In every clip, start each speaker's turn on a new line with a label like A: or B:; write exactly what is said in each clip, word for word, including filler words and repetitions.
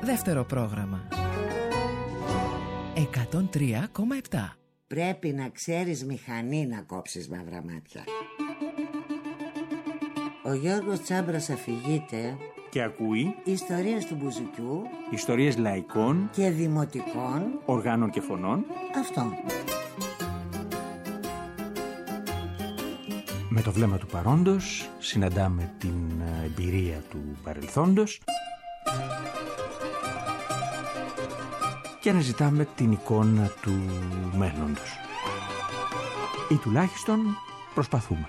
A: Δεύτερο πρόγραμμα. εκατόν τρία κόμμα επτά.
B: Πρέπει να ξέρεις μηχανή να κόψεις μαύρα μάτια. Ο Γιώργος Τσάμπρας αφηγείται
C: και ακούει
B: ιστορίες του μπουζουκιού,
C: ιστορίες λαϊκών
B: και δημοτικών
C: οργάνων και φωνών.
B: Αυτό.
C: Με το βλέμμα του παρόντος συναντάμε την εμπειρία του παρελθόντος και αναζητάμε την εικόνα του μέλλοντος. Ή τουλάχιστον προσπαθούμε.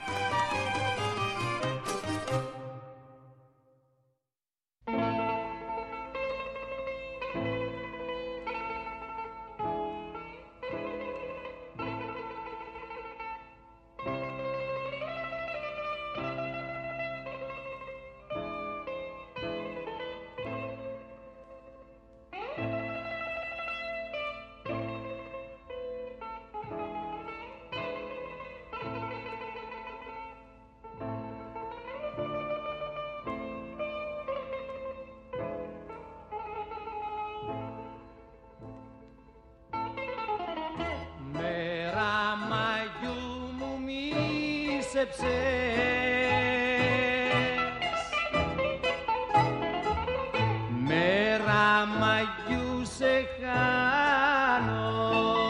D: Μέρα μαγιού σε χάνω,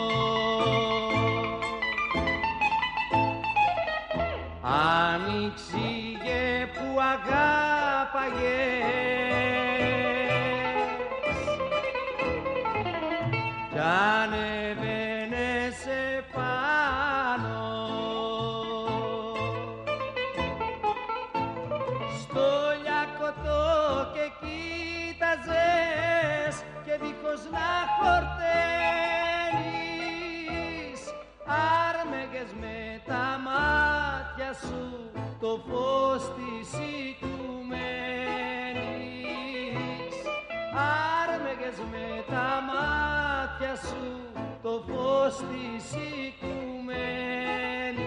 D: άνοιξε που αγάπαγες κι ανεβαίνες επάνω. Και δίχως να χορταίνεις, άρμεγες με τα μάτια σου το φως της οικουμένης. Άρμεγες με τα μάτια σου το φως της οικουμένης.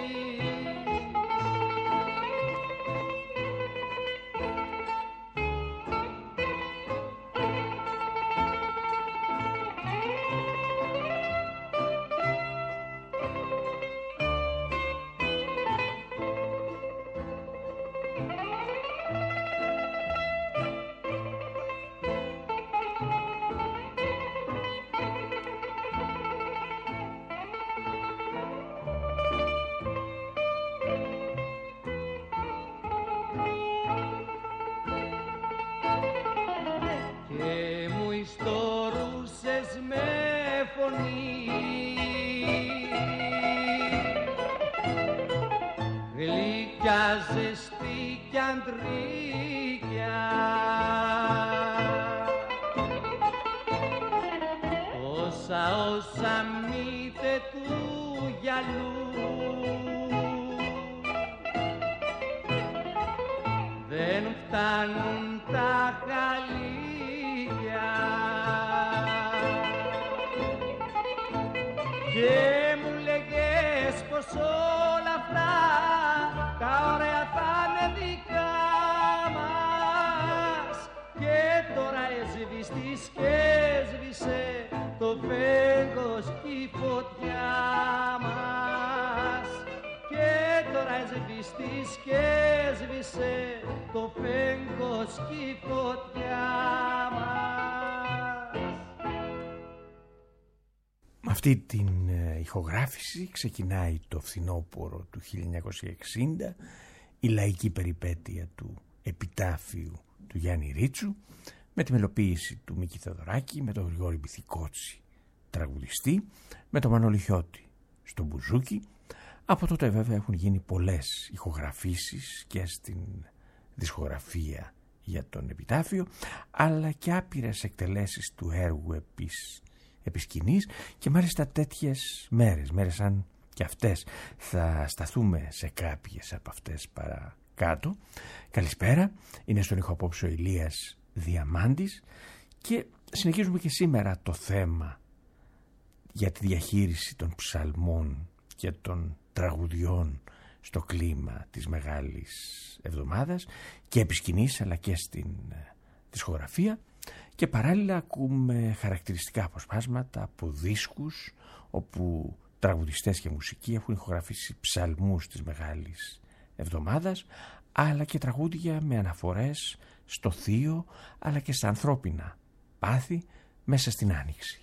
D: Γλυκιά, ζεστή κι αντρίκια, όσα όσα μύθε του γυαλού δεν φτάνουν τα χαλίκια. Και μου λέγες πως όλα αυτά τα ωραία θα είναι δικά μας, και τώρα έσβηστης και έσβησε το φέγγος κι η φωτιά μας. Και τώρα έσβηστης και έσβησε το φέγγος κι η φωτιά μας.
C: Με αυτή την ηχογράφηση ξεκινάει το φθινόπωρο του χίλια εννιακόσια εξήντα η λαϊκή περιπέτεια του επιτάφιου του Γιάννη Ρίτσου, με τη μελοποίηση του Μίκη Θεοδωράκη, με τον Γρηγόρη Μπιθικότσι τραγουδιστή, με τον Μανώλη Χιώτη στο μπουζούκι. Από τότε βέβαια έχουν γίνει πολλές ηχογραφήσεις και στην δισκογραφία για τον επιτάφιο, αλλά και άπειρες εκτελέσεις του έργου επί επί σκηνής, και μάλιστα τέτοιες μέρες, μέρες σαν και αυτές. Θα σταθούμε σε κάποιες από αυτές παρακάτω. Καλησπέρα, είναι στον ήχο απόψε ο Ηλίας Διαμάντης και συνεχίζουμε και σήμερα το θέμα για τη διαχείριση των ψαλμών και των τραγουδιών στο κλίμα της Μεγάλης Εβδομάδας και επί σκηνής αλλά και στην δισκογραφία. Και παράλληλα ακούμε χαρακτηριστικά αποσπάσματα από δίσκους όπου τραγουδιστές και μουσικοί έχουν ηχογραφήσει ψαλμούς της Μεγάλης Εβδομάδας, αλλά και τραγούδια με αναφορές στο θείο αλλά και στα ανθρώπινα πάθη μέσα στην Άνοιξη.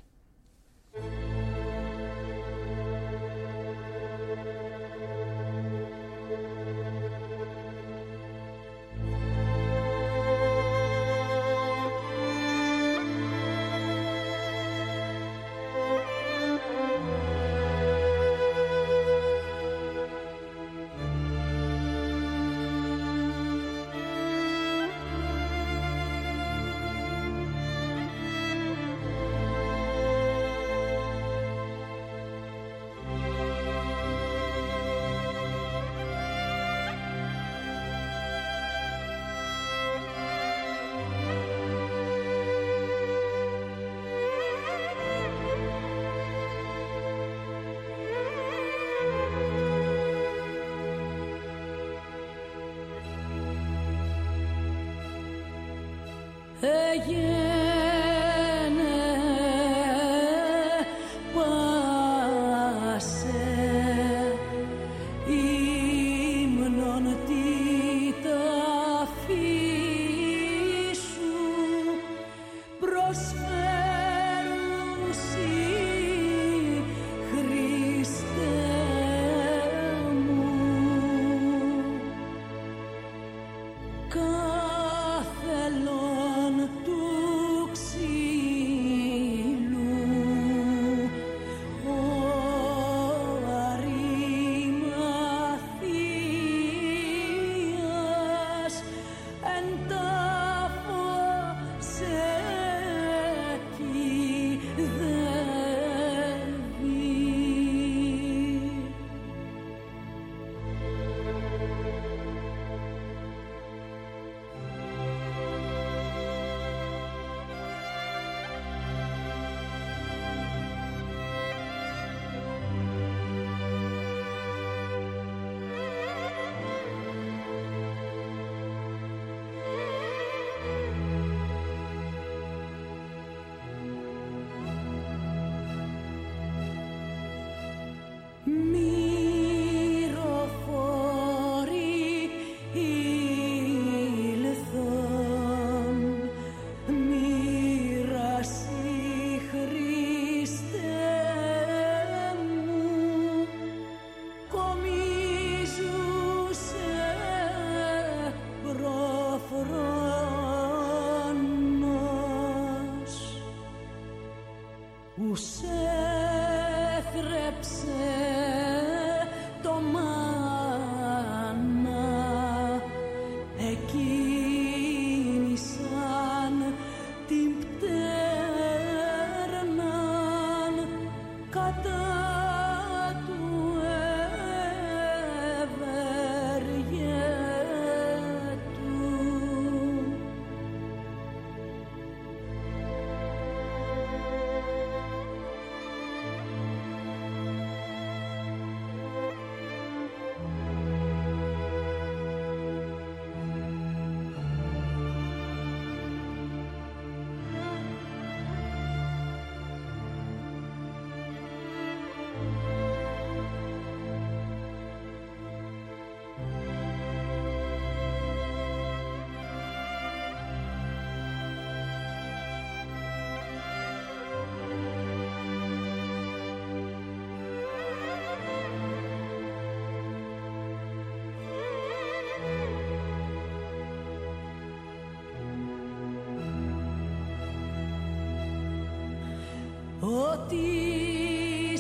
E: Της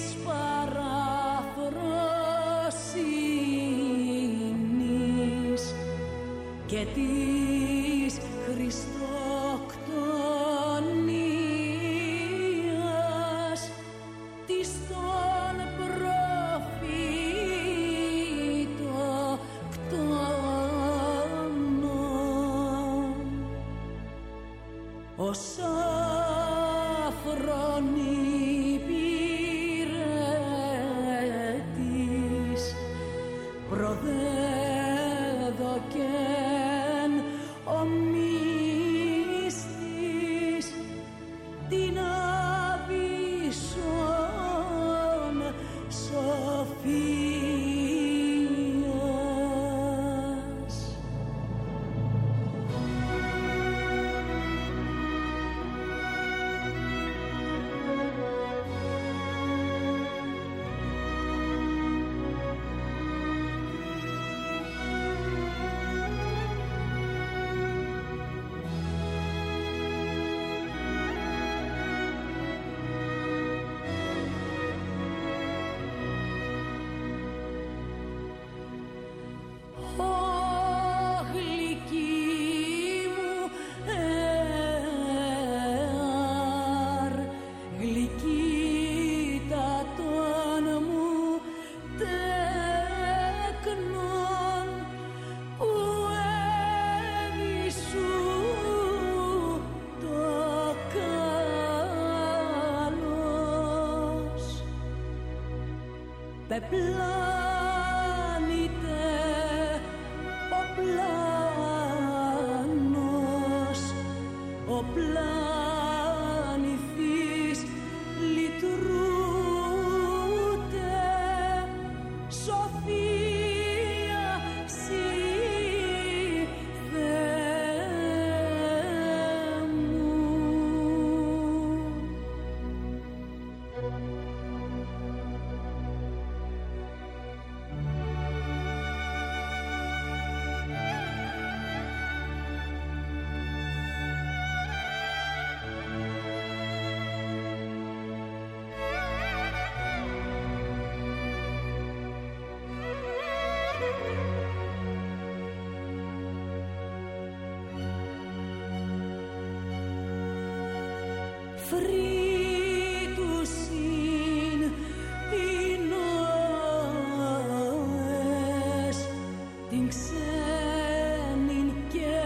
E: παραφροσύνης και της χριστοκτονίας, της των προφήτοκτονών, ως αφρονή πυρέτης προδέδοκεν ο μύστης πεπλάνητε ο πλάνος, ο πλάνηθης λυτρούτε, Σοφία σύ Θεέ μου. Φρύτουσιν οι νόες, την ξένην και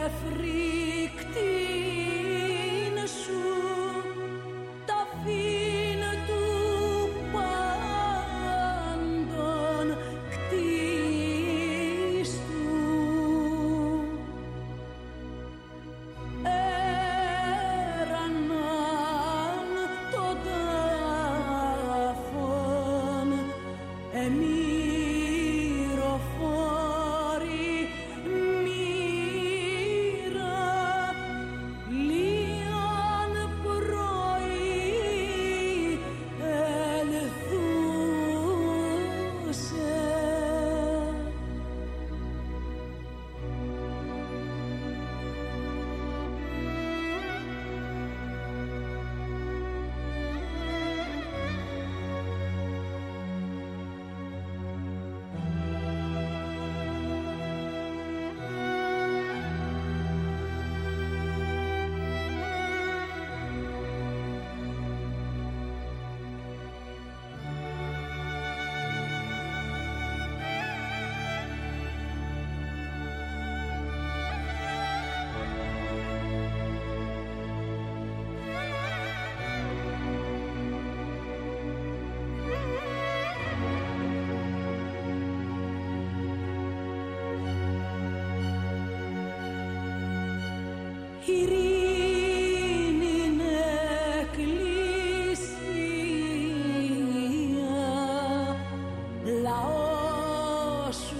E: φρικτήν σου, τα φύν του πάντων κτίστου. Έραναν τον τάφον εμυροφόρη μοίρα, λίαν πρωί ελθούσε. Ειρήνην εκκλησία, λαό σου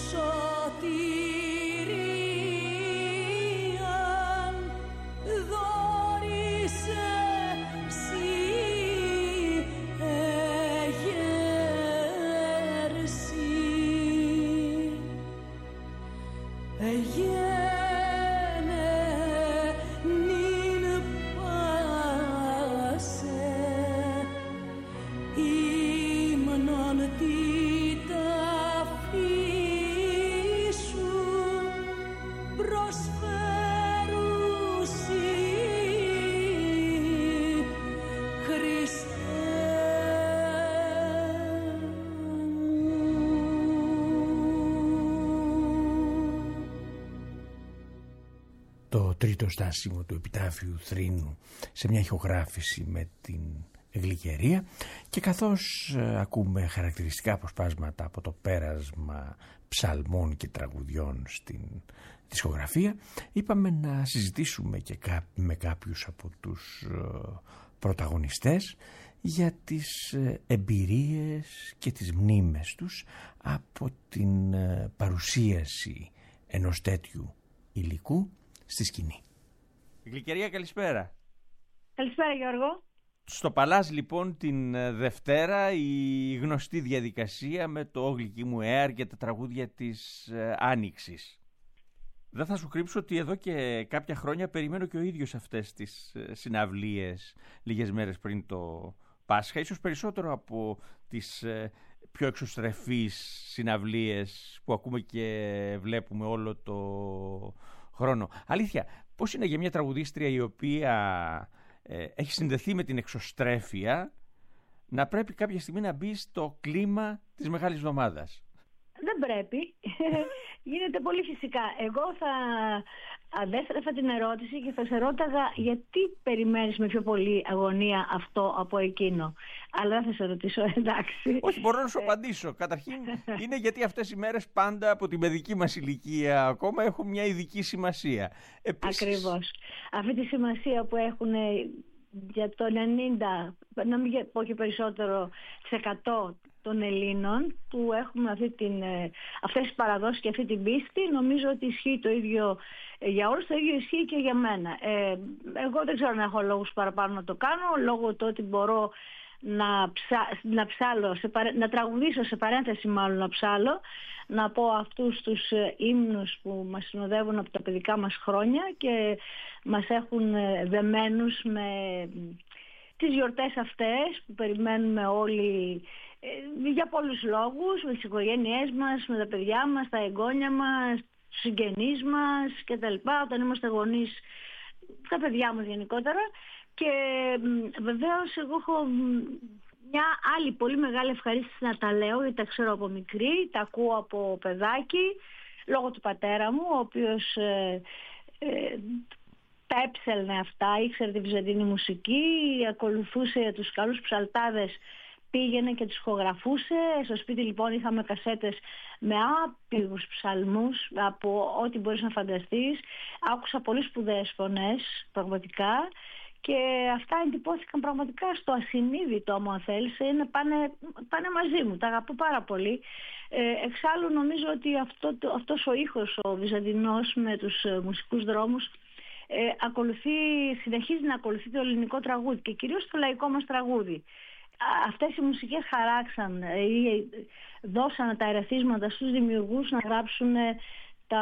E: σωτηρίαν, δώρισε σύ εγέρση. Εγένε νυν πάσε, ύμνον τη ταφή σου προσφέρουσι, Χριστέ
C: Το τρίτο στάσιμο του επιτάφιου Θρήνου σε μια ηχογράφηση με την Γλυκερία, και καθώς ε, ακούμε χαρακτηριστικά αποσπάσματα από το πέρασμα ψαλμών και τραγουδιών στην δισκογραφία, είπαμε να συζητήσουμε και κά, με κάποιους από τους ε, πρωταγωνιστές για τις ε, εμπειρίες και τις μνήμες τους από την ε, παρουσίαση ενός τέτοιου υλικού στη σκηνή.
F: Γλυκερία, καλησπέρα.
G: Καλησπέρα, Γιώργο.
F: Στο Παλάζ, λοιπόν, την Δευτέρα η γνωστή διαδικασία με το «Γλυκή μου Έαρ» και τα τραγούδια της ε, Άνοιξης. Δεν θα σου κρύψω ότι εδώ και κάποια χρόνια περιμένω και ο ίδιος αυτές τις ε, συναυλίες λίγες μέρες πριν το Πάσχα, ίσως περισσότερο από τις ε, πιο εξωστρεφείς συναυλίες που ακούμε και βλέπουμε όλο το χρόνο. Αλήθεια, πώς είναι για μια τραγουδίστρια η οποία ε, έχει συνδεθεί με την εξωστρέφεια να πρέπει κάποια στιγμή να μπει στο κλίμα της Μεγάλης Εβδομάδας?
G: Δεν πρέπει. Γίνεται πολύ φυσικά. Εγώ θα Αντέστρεφα την ερώτηση και θα σε ρώταγα γιατί περιμένεις με πιο πολύ αγωνία αυτό από εκείνο. Αλλά δεν θα σε ρωτήσω, εντάξει.
F: Όχι, μπορώ να σου απαντήσω. Καταρχήν είναι γιατί αυτές οι μέρες πάντα από την παιδική μας ηλικία ακόμα έχουν μια ειδική σημασία. Επίσης...
G: Ακριβώς. Αυτή τη σημασία που έχουν για το ενενήντα, να μην πω και περισσότερο, τοις εκατό των Ελλήνων που έχουμε αυτή την, αυτές τις παραδόσεις και αυτή την πίστη, νομίζω ότι ισχύει το ίδιο για όλους, το ίδιο ισχύει και για μένα. Ε, εγώ δεν ξέρω αν έχω λόγους παραπάνω να το κάνω, λόγω του ότι μπορώ να, ψα, να ψάλω, σε παρέ, να τραγουδήσω σε παρένθεση μάλλον να ψάλω, να πω αυτούς τους ύμνους που μας συνοδεύουν από τα παιδικά μας χρόνια και μας έχουν δεμένους με τις γιορτές αυτές που περιμένουμε όλοι για πολλούς λόγους, με τις οικογένειές μας, με τα παιδιά μας, τα εγγόνια μας, τους συγγενείς μας κτλ. Όταν είμαστε γονείς, τα παιδιά μας γενικότερα. Και βεβαίως εγώ έχω μια άλλη πολύ μεγάλη ευχαρίστηση να τα λέω, γιατί τα ξέρω από μικρή, τα ακούω από παιδάκι, λόγω του πατέρα μου, ο οποίος ε, ε, τα έψελνε αυτά, ήξερε τη βυζαντινή μουσική, ακολουθούσε τους καλούς ψαλτάδες, πήγαινε και τους ηχογραφούσε. Στο σπίτι λοιπόν είχαμε κασέτες με άπειρους ψαλμούς από ό,τι μπορείς να φανταστείς. Άκουσα πολύ σπουδαίες φωνές πραγματικά και αυτά εντυπώθηκαν πραγματικά στο ασυνείδητο μου, αν θέλεις. Είναι, πάνε, πάνε μαζί μου, τα αγαπώ πάρα πολύ. Ε, εξάλλου νομίζω ότι αυτό, αυτός ο ήχος ο βυζαντινός με τους ε, μουσικούς δρόμους ε, ακολουθεί, συνεχίζει να ακολουθεί το ελληνικό τραγούδι και κυρίως το λαϊκό μας τραγούδι. Αυτές οι μουσικές χαράξαν ή δώσαν τα ερεθίσματα στους δημιουργούς να γράψουν τα,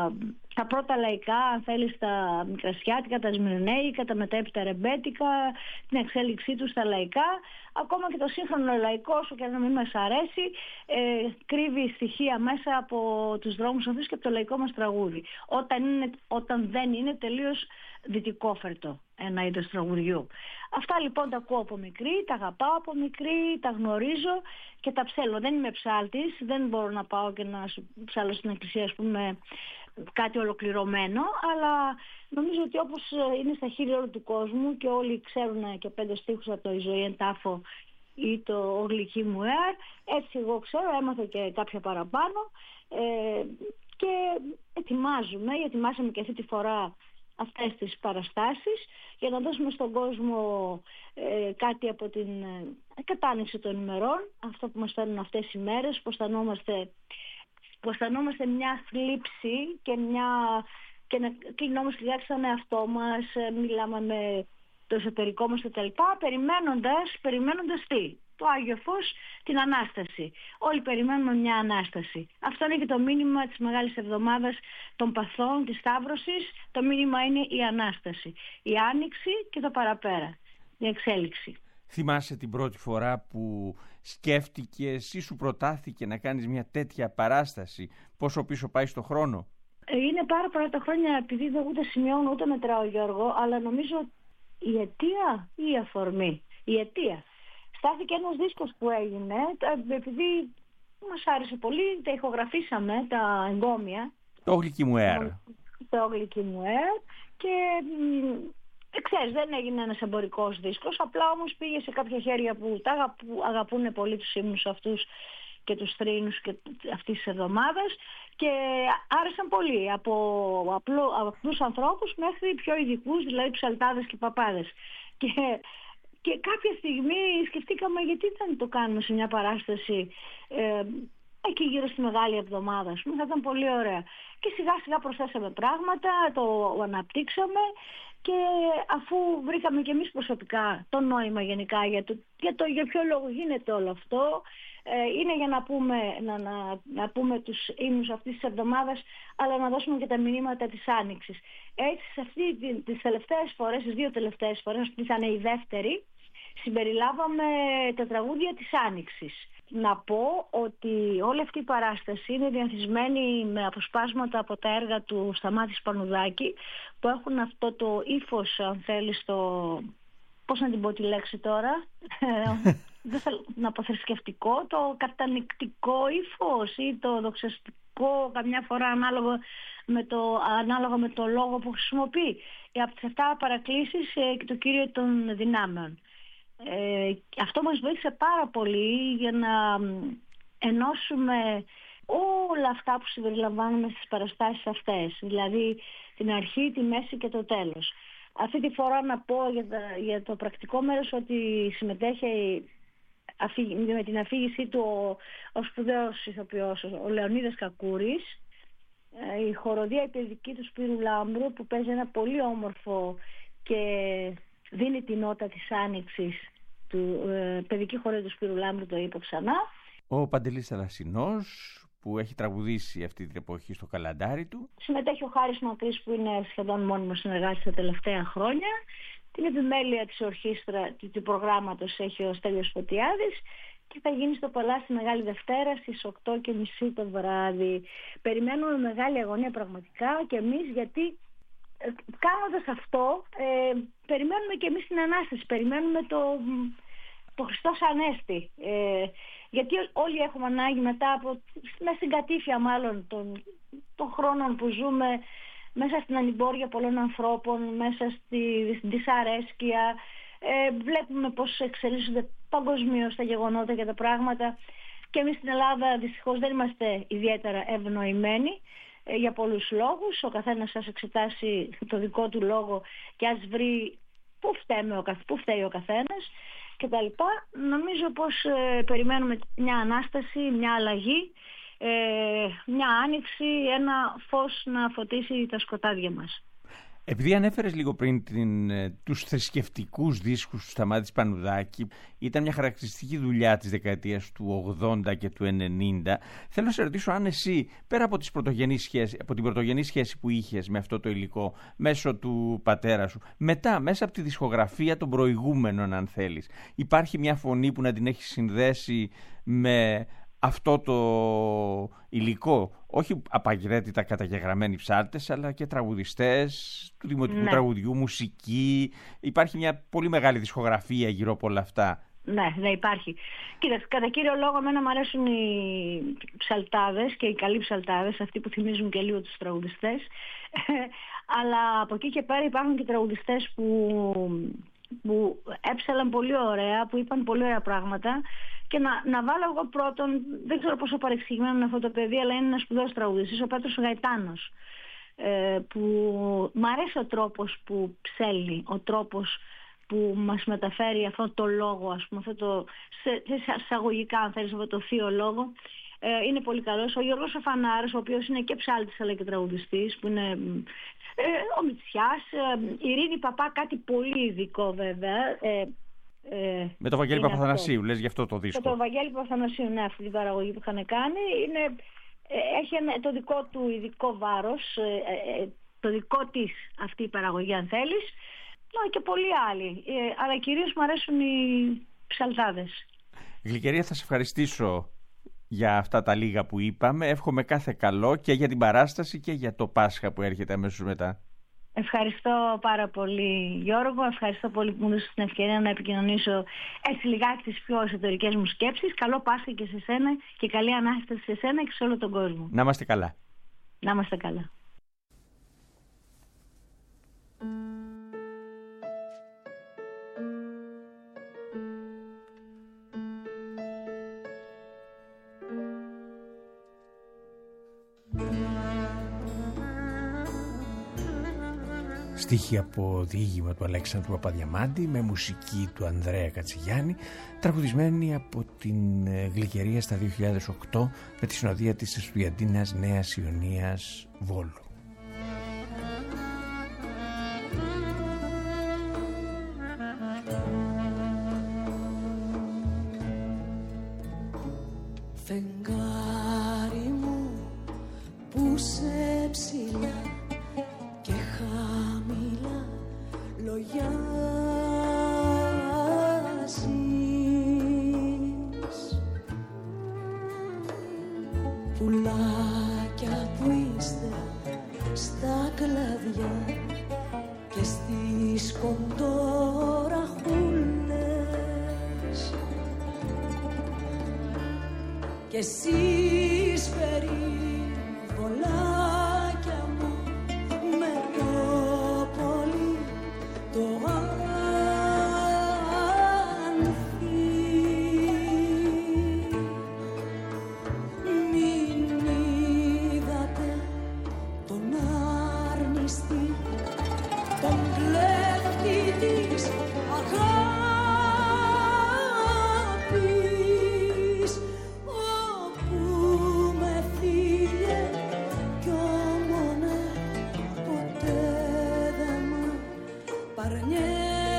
G: τα πρώτα λαϊκά, αν θέλεις, τα μικρασιάτικα, τα σμυρνέικα, τα μετέπειτα ρεμπέτικα, την εξέλιξή τους στα λαϊκά. Ακόμα και το σύγχρονο λαϊκό, όσο και να μην μας αρέσει, ε, κρύβει στοιχεία μέσα από τους δρόμους αυτούς και από το λαϊκό μας τραγούδι. Όταν, είναι, όταν δεν είναι τελείως δυτικόφερτο ένα είδος τραγουδιού. Αυτά λοιπόν τα ακούω από μικρή, τα αγαπάω από μικρή, τα γνωρίζω και τα ψέλω. Δεν είμαι ψάλτης, δεν μπορώ να πάω και να ψάλω στην εκκλησία, ας πούμε, κάτι ολοκληρωμένο, αλλά νομίζω ότι όπως είναι στα χείλη όλου του κόσμου και όλοι ξέρουν και πέντε στίχους από το «Η ζωή εν τάφο» ή το «Ο γλυκί μου εαρ», έτσι εγώ ξέρω, έμαθα και κάποια παραπάνω ε, και ετοιμάζουμε, ετοιμάσαμε και αυτή τη φορά αυτές τις παραστάσεις για να δώσουμε στον κόσμο ε, κάτι από την ε, κατάνοιξη των ημερών, αυτό που μας φέρνουν αυτές οι μέρες, που αισθανόμαστε, που αισθανόμαστε μια θλίψη και, μια, και να κλεινόμαστε λιγάκι στον εαυτό μας, ε, μιλάμε με το εσωτερικό μας κτλ. Περιμένοντας, περιμένοντας τι? Το Άγιο Φως, την Ανάσταση. Όλοι περιμένουμε μια Ανάσταση. Αυτό είναι και το μήνυμα της Μεγάλης Εβδομάδας των Παθών, της Σταύρωσης. Το μήνυμα είναι η Ανάσταση. Η Άνοιξη και το παραπέρα. Η εξέλιξη.
F: Θυμάσαι την πρώτη φορά που σκέφτηκες ή σου προτάθηκε να κάνεις μια τέτοια παράσταση? Πόσο πίσω πάει στο χρόνο?
G: Είναι πάρα πολλά τα χρόνια, επειδή δεν ούτε σημειώνω ούτε μετράω, Γιώργο, αλλά νομίζω η αιτία ή η αφορμή. Η αιτία. Στάθηκε ένας δίσκος που έγινε, επειδή μας άρεσε πολύ, τα ηχογραφήσαμε, τα εγκόμια.
F: Το «Γλυκί μου εαρ».
G: Το «Γλυκί μου εαρ» και ε, ξέρεις, δεν έγινε ένας εμπορικός δίσκος, απλά όμως πήγε σε κάποια χέρια που τα αγαπού, αγαπούν πολύ τους ύμνους αυτούς και τους θρήνους και αυτής της εβδομάδας και άρεσαν πολύ από, απλό, από απλούς ανθρώπους μέχρι πιο ειδικούς, δηλαδή ψαλτάδες και παπάδες. Και Και κάποια στιγμή σκεφτήκαμε γιατί δεν το κάνουμε σε μια παράσταση ε, εκεί γύρω στη Μεγάλη Εβδομάδα, ας πούμε, θα ήταν πολύ ωραία. Και σιγά σιγά προσθέσαμε πράγματα, το αναπτύξαμε και αφού βρήκαμε και εμείς προσωπικά το νόημα γενικά για, το, για, το, για ποιο λόγο γίνεται όλο αυτό, ε, είναι για να πούμε, να, να, να πούμε τους ύμνους αυτής της εβδομάδας, αλλά να δώσουμε και τα μηνύματα της Άνοιξης. Έτσι, σε αυτή τις τελευταίες φορές, τις δύο τελευταίες φορές, αυτή ήταν η δεύτερη, συμπεριλάβαμε τα τραγούδια της Άνοιξης. Να πω ότι όλη αυτή η παράσταση είναι διαθυσμένη με αποσπάσματα από τα έργα του Σταμάτη Σπανουδάκη, που έχουν αυτό το ύφος, αν θέλεις, το... πώς να την πω τη λέξη τώρα, δεν θέλω να πω θρησκευτικό, το κατανυκτικό ύφος ή το δοξαστικό, καμιά φορά ανάλογα με το, ανάλογα με το λόγο που χρησιμοποιεί. Από τις εφτά παρακλήσεις και το κύριο των δυνάμεων. Ε, αυτό μας βοήθησε πάρα πολύ για να ενώσουμε όλα αυτά που συμπεριλαμβάνουμε στις παραστάσεις αυτές. Δηλαδή την αρχή, τη μέση και το τέλος. Αυτή τη φορά να πω για, τα, για το πρακτικό μέρος ότι συμμετέχει με την αφήγησή του ο, ο σπουδαίος ηθοποιός, ο Λεωνίδας Κακούρης, η χοροδία η παιδική του Σπύρου Λάμπρου που παίζει ένα πολύ όμορφο και δίνει την νότα της άνοιξης του ε, παιδική χοροδία του Σπύρου Λάμπρου, το είπα ξανά.
F: Ο Παντελής Θαλασσινός που έχει τραγουδήσει αυτή την εποχή στο καλαντάρι του.
G: Συμμετέχει ο Χάρης Μακρύς που είναι σχεδόν μόνιμος συνεργάτης τα τελευταία χρόνια. Την επιμέλεια της ορχήστρα του προγράμματος έχει ο Στέλιος Φωτιάδης και θα γίνει στο Παλάτι Μεγάλη Δευτέρα στις οκτώ και μισή το βράδυ. Περιμένουμε μεγάλη αγωνία πραγματικά και εμείς, γιατί ε, κάνοντας αυτό ε, περιμένουμε και εμείς την Ανάσταση, περιμένουμε το, το Χριστός Ανέστη. Ε, γιατί όλοι έχουμε ανάγκη μετά από, μέσα στην κατήφια μάλλον των, των χρόνων που ζούμε, μέσα στην ανημπόρια πολλών ανθρώπων, μέσα στη, στην δυσαρέσκεια. Ε, βλέπουμε πώς εξελίσσονται παγκοσμίως τα γεγονότα και τα πράγματα και εμείς στην Ελλάδα δυστυχώς δεν είμαστε ιδιαίτερα ευνοημένοι ε, για πολλούς λόγους. Ο καθένας σας εξετάσει το δικό του λόγο και ας βρει πού, φταίμε ο, πού φταίει ο καθένας και τα λοιπά. Νομίζω πως ε, περιμένουμε μια Ανάσταση, μια αλλαγή, ε, μια άνοιξη, ένα φως να φωτίσει τα σκοτάδια μας.
F: Επειδή ανέφερες λίγο πριν την, τους θρησκευτικούς δίσκους του Σταμάτη Πανουδάκη, ήταν μια χαρακτηριστική δουλειά της δεκαετίας του ογδόντα και του ενενήντα. Θέλω να σε ρωτήσω αν εσύ, πέρα από, τις πρωτογενείς σχέσεις, από την πρωτογενή σχέση που είχες με αυτό το υλικό, μέσω του πατέρα σου, μετά μέσα από τη δισκογραφία των προηγούμενων, αν θέλεις, υπάρχει μια φωνή που να την έχει συνδέσει με αυτό το υλικό, όχι απαραίτητα καταγεγραμμένοι ψάρτες, αλλά και τραγουδιστές του δημοτικού ναι. τραγουδιού, μουσική. Υπάρχει μια πολύ μεγάλη δισκογραφία γύρω από όλα αυτά.
G: Ναι, ναι, υπάρχει. Κοίτα, κατά κύριο λόγο εμένα μου αρέσουν οι ψαλτάδες και οι καλοί ψαλτάδες, αυτοί που θυμίζουν και λίγο τους τραγουδιστές. Αλλά από εκεί και πέρα υπάρχουν και τραγουδιστές που, που έψαλαν πολύ ωραία, που είπαν πολύ ωραία πράγματα. Και να, να βάλω εγώ πρώτον, δεν ξέρω πόσο παρεξηγημένο είναι αυτό το παιδί, αλλά είναι ένας σπουδαίος τραγουδιστής, ο Πέτρος Γαϊτάνος, ε, που μ' αρέσει ο τρόπος που ψέλνει, ο τρόπος που μας μεταφέρει αυτό το λόγο, ας πούμε, αυτό το, σε, σε εισαγωγικά αν θέλεις, αυτό το θείο λόγο, ε, είναι πολύ καλός. Ο Γιώργος Αφανάρης, ο οποίος είναι και ψάλτης αλλά και τραγουδιστής, που είναι ε, ο Μητσιάς, ε, η Ειρήνη Παπά, κάτι πολύ ειδικό βέβαια, ε, Ε,
F: με το Βαγγέλη Παπαθανασίου, λες γι' αυτό το δίσκο.
G: Με το Βαγγέλη Παπαθανασίου, ναι, αυτή την παραγωγή που είχαν κάνει. Είναι, ε, έχει ένα, το δικό του ειδικό βάρος, ε, ε, το δικό της αυτή η παραγωγή, αν θέλεις. Ναι, και πολλοί άλλοι. Ε, αλλά κυρίως μου αρέσουν οι ψαλτάδες.
F: Γλυκερία, θα σε ευχαριστήσω για αυτά τα λίγα που είπαμε. Εύχομαι κάθε καλό και για την παράσταση και για το Πάσχα που έρχεται αμέσως μετά.
G: Ευχαριστώ πάρα πολύ, Γιώργο. Ευχαριστώ πολύ που μου δώσες την ευκαιρία να επικοινωνήσω έτσι λιγάκι τις πιο εσωτερικές μου σκέψεις. Καλό Πάσχα και σε σένα και καλή Ανάσταση σε σένα και σε όλο τον κόσμο.
F: Να είμαστε καλά.
G: Να είμαστε καλά.
C: Στίχοι από διήγημα του Αλέξανδρου Παπαδιαμάντη με μουσική του Ανδρέα Κατσιγιάννη, τραγουδισμένη από την Γλυκερία στα δύο χιλιάδες οκτώ με τη συνοδεία της Εστουδιαντίνας Νέας Ιωνίας Βόλου.
E: Φεγγάρι μου που σε ψηλά και χαμηλά λογιάζεις, πουλάκια που είστε στα κλαδιά και στις κοντόραχούλες και εσείς περιβολάκια μου της αγάπης, όπου με φύγε κι όμονα ποτέ δεν μ' παρνιέται.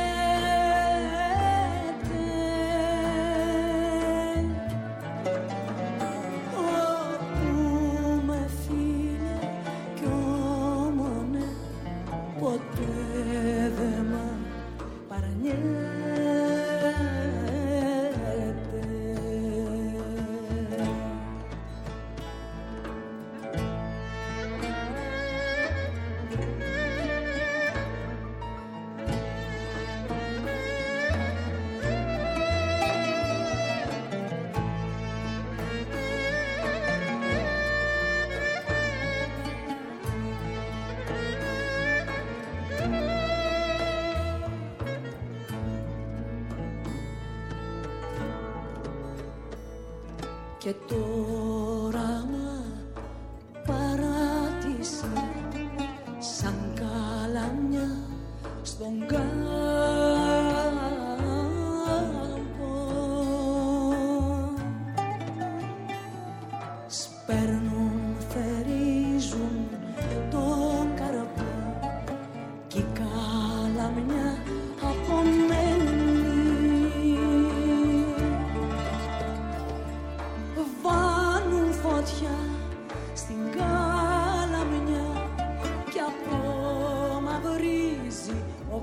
E: Και τώρα μ' παράτησε σαν καλαμιά στον κάμπο. Σπέρνουν, θερίζουν τον καρπό κι η καλαμιά απομένει. Βάνουν φωτιά στην καλαμιά κι απομαυρίζει ο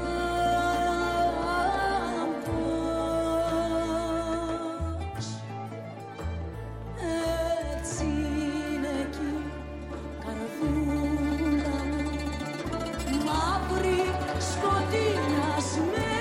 E: κάμπος. Έτσι είναι εκεί καρδούλα μου, μαύρη σκοτεινιασμένη,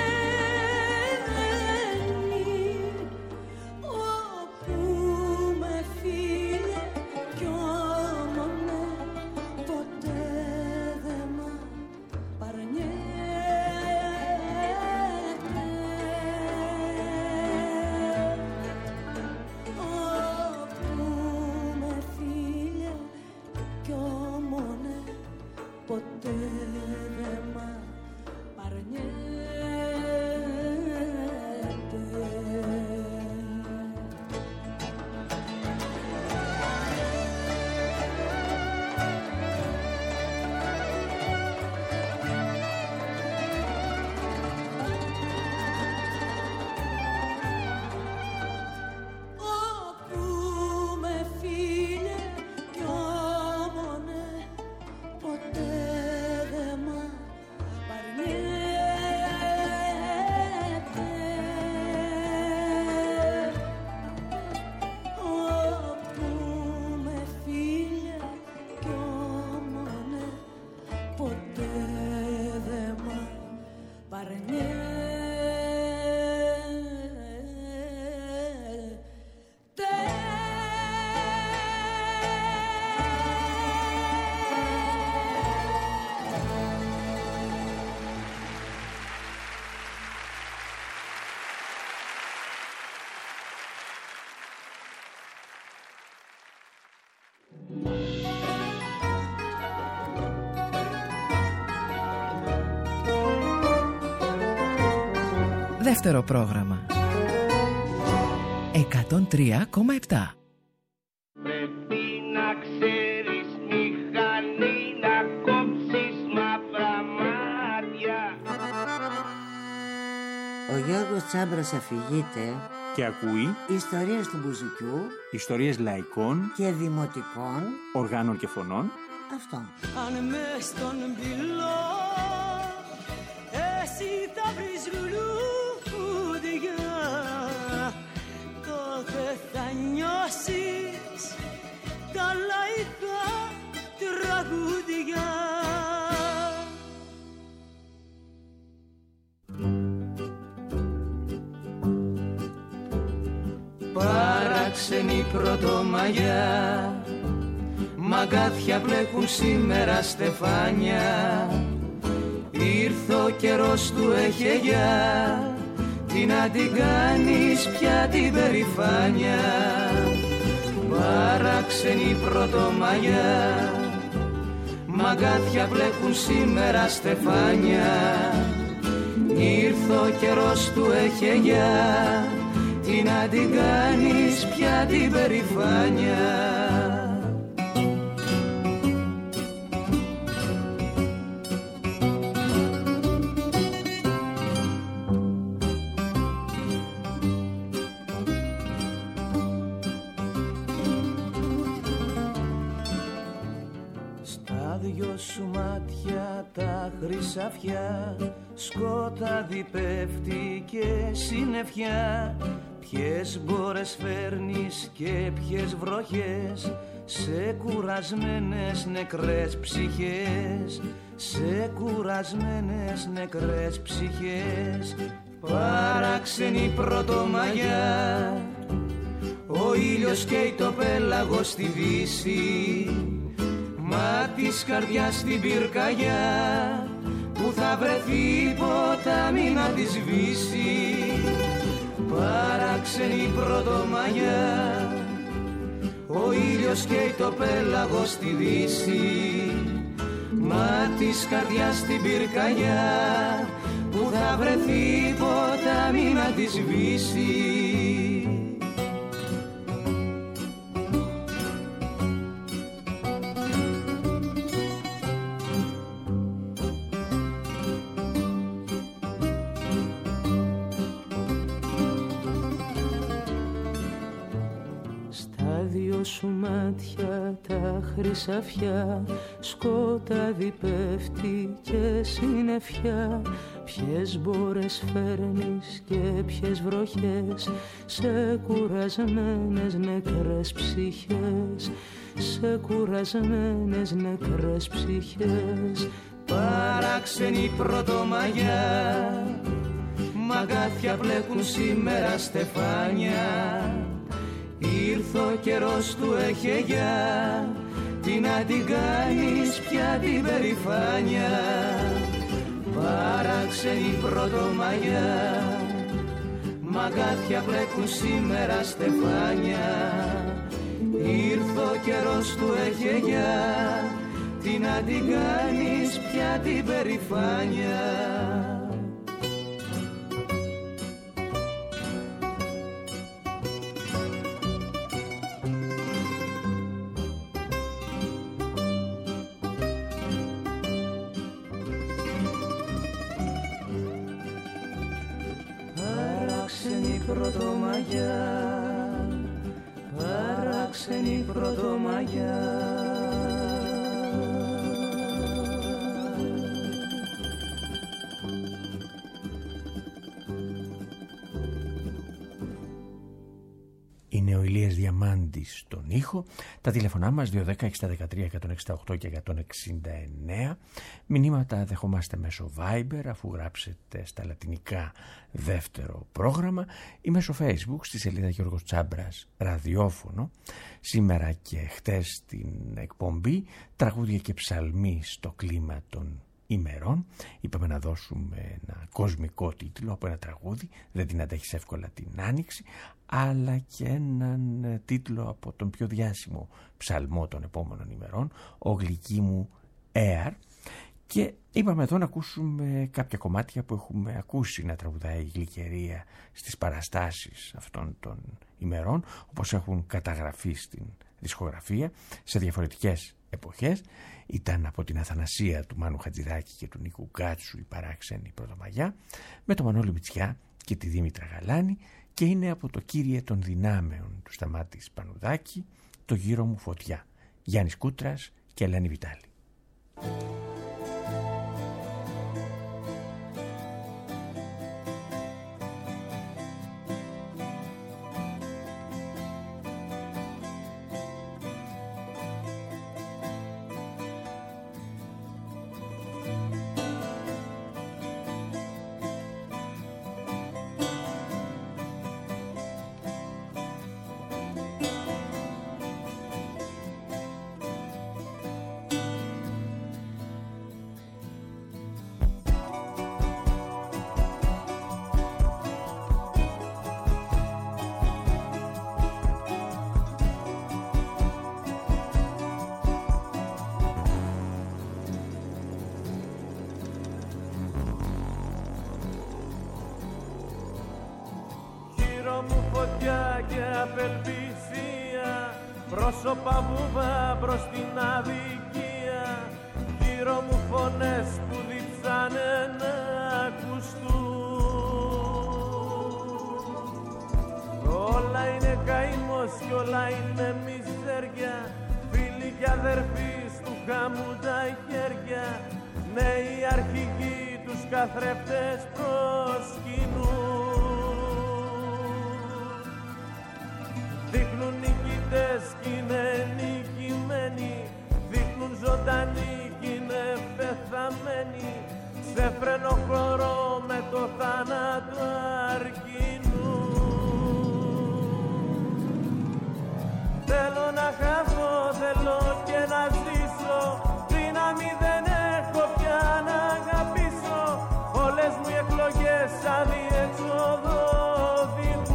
A: Δεύτερο πρόγραμμα εκατόν τρία κόμμα επτά.
D: Πρέπει να ξέρεις μηχανή να κόψεις μαύρα μάτια.
B: Ο Γιώργος Τσάμπρας αφηγείται
C: Και ακούει
B: ιστορίες του μπουζουκιού,
C: ιστορίες λαϊκών
B: και δημοτικών
C: οργάνων και φωνών.
B: Αυτό.
E: Αν μες στον πυλό εσύ θα βρεις λουλούδια, τότε θα νιώσεις τα λαϊκά τραγούδια.
H: Παράξενη πρωτομαγιά, μαγκάθια μπλέκουν σήμερα στεφάνια. Ήρθε ο καιρός του εχεγιά, τι να την κάνεις πια την περηφάνια. Παράξενη πρωτομαγιά, μαγκάθια μπλέκουν σήμερα στεφάνια. Ήρθε ο καιρός του έχε για, τι να την κάνεις πια την περηφάνια. Χρυσαφιά, σκοτάδι πέφτει και συννεφιά. Ποιες μπόρες φέρνεις και ποιες βροχές, σε κουρασμένες νεκρές ψυχές, σε κουρασμένες νεκρές ψυχές. Παράξενη πρωτομαγιά, ο ήλιος καίει το πέλαγο στη δύση, μα της καρδιάς στην πυρκαγιά, που θα βρεθεί ποτάμι να τη σβήσει. Παράξενη πρωτομαγιά, ο ήλιος καίει το πέλαγο στη δύση, μα της καρδιάς στην πυρκαγιά, που θα βρεθεί ποτάμι να τη σβήσει.
I: Σου μάτια τα χρυσαφιά, σκοτάδι πέφτει και συννεφιά. Ποιες μπόρες φέρνεις και ποιες βροχές, σε κουρασμένες νεκρές ψυχές, σε κουρασμένες νεκρές ψυχές.
H: Παράξενη πρωτομαγιά, μαγκάθια μπλέκουν σήμερα στεφάνια. Ήρθε ο καιρός του έχε για, τι να την κάνεις πια την περηφάνια. Παράξενη πρωτομαγιά, μαγκάθια μπλέκουν σήμερα στεφάνια. Ήρθε ο καιρός του έχε για, τι να την κάνεις πια την περηφάνια. Πρωτομαγιά, παράξενη πρωτομαγιά.
C: Είναι ο Ηλίας Διαμάντης στον ήχο. Τα τηλεφωνά μας δύο ένα μηδέν έξι ένα τρία ένα έξι οκτώ και εκατόν εξήντα εννέα. Μηνύματα δεχόμαστε μέσω Viber, αφού γράψετε στα λατινικά δεύτερο πρόγραμμα, ή μέσω Facebook στη σελίδα Γιώργος Τσάμπρας ραδιόφωνο. Σήμερα και χτες στην εκπομπή τραγούδια και ψαλμοί στο κλίμα των ημερών. Είπαμε να δώσουμε ένα κοσμικό τίτλο από ένα τραγούδι, δεν την αντέχεις εύκολα την Άνοιξη, αλλά και έναν τίτλο από τον πιο διάσημο ψαλμό των επόμενων ημερών, «Ο γλυκί μου Έαρ». Και είπαμε εδώ να ακούσουμε κάποια κομμάτια που έχουμε ακούσει να τραγουδάει η Γλυκερία στις παραστάσεις αυτών των ημερών, όπως έχουν καταγραφεί στην δισκογραφία σε διαφορετικές εποχές. Ήταν από την Αθανασία του Μάνου Χατζηδάκη και του Νίκου Γκάτσου η παράξενη πρωτομαγιά, με τον Μανώλη Μητσιά και τη Δήμητρα Γαλάνη, και είναι από το «Κύριε των δυνάμεων» του Σταμάτη Πανουδάκη, «Το γύρο μου φωτιά», Γιάννης Κούτρας και Ελένη Βιτάλη.
D: πρόσωπα βούβα προς την αδικία, γύρω μου φωνές που διψάνε να ακουστούν. Όλα είναι καημός κι όλα είναι μιζέρια, φίλοι κι αδερφοί στου χαμού τα χέρια, νέοι αρχηγοί τους καθρέφτες προσκυνούν. Δείχνουν νικητές κι είναι νικημένοι, δείχνουν ζωντανοί κι είναι πεθαμένοι, σε φρένο χώρο με το θάνατο αρκινούν. Θέλω να χαθώ, θέλω και να ζήσω, δύναμη δεν έχω πια να αγαπήσω, όλες μου οι εκλογές αδιέξοδο οδηγούν.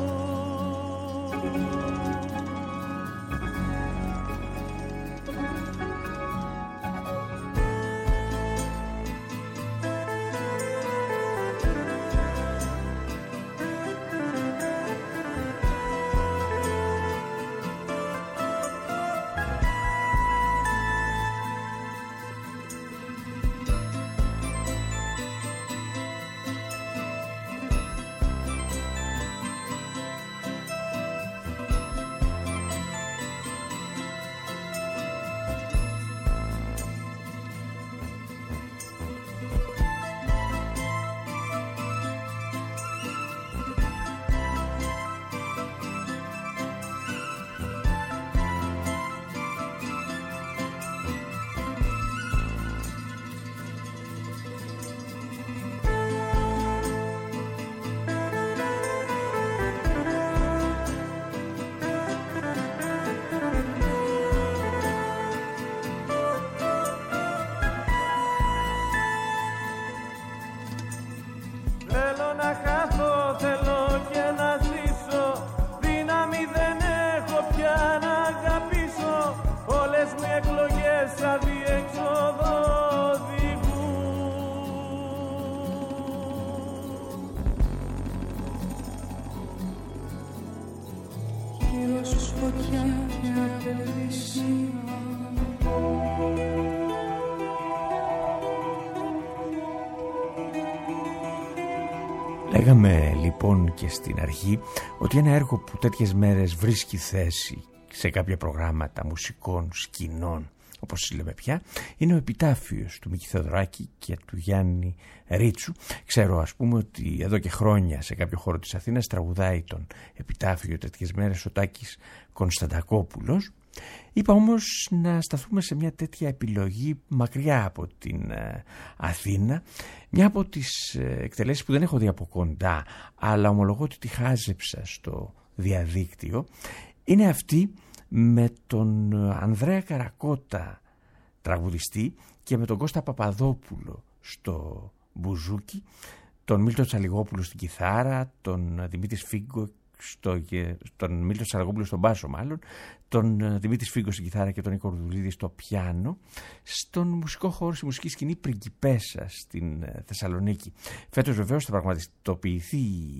C: Λέγαμε λοιπόν και στην αρχή ότι ένα έργο που τέτοιες μέρες βρίσκει θέση σε κάποια προγράμματα μουσικών, σκηνών, όπως λέμε πια, είναι ο επιτάφιος του Μίκη Θεοδωράκη και του Γιάννη Ρίτσου. Ξέρω ας πούμε ότι εδώ και χρόνια σε κάποιο χώρο της Αθήνας τραγουδάει τον επιτάφιο τέτοιες μέρες ο Τάκης Κωνσταντακόπουλος. Είπα όμως να σταθούμε σε μια τέτοια επιλογή μακριά από την ε, Αθήνα, μια από τις ε, εκτελέσεις που δεν έχω δει από κοντά, αλλά ομολογώ ότι τη χάζεψα στο διαδίκτυο, είναι αυτή με τον Ανδρέα Καρακώτα τραγουδιστή και με τον Κώστα Παπαδόπουλο στο μπουζούκι, τον Μίλτο Τσαλιγόπουλο στην κιθάρα, τον Δημήτρη Φίγκο στο, τον Μίλτο Τσαλιγόπουλο στον μπάσο μάλλον, τον Δημήτρη Φίγκο στην κιθάρα και τον Νίκο Ρουδουλίδη στο πιάνο, στον μουσικό χώρο, στη μουσική σκηνή Πριγκιπέσσα στην Θεσσαλονίκη. Φέτος βεβαίως θα πραγματοποιηθεί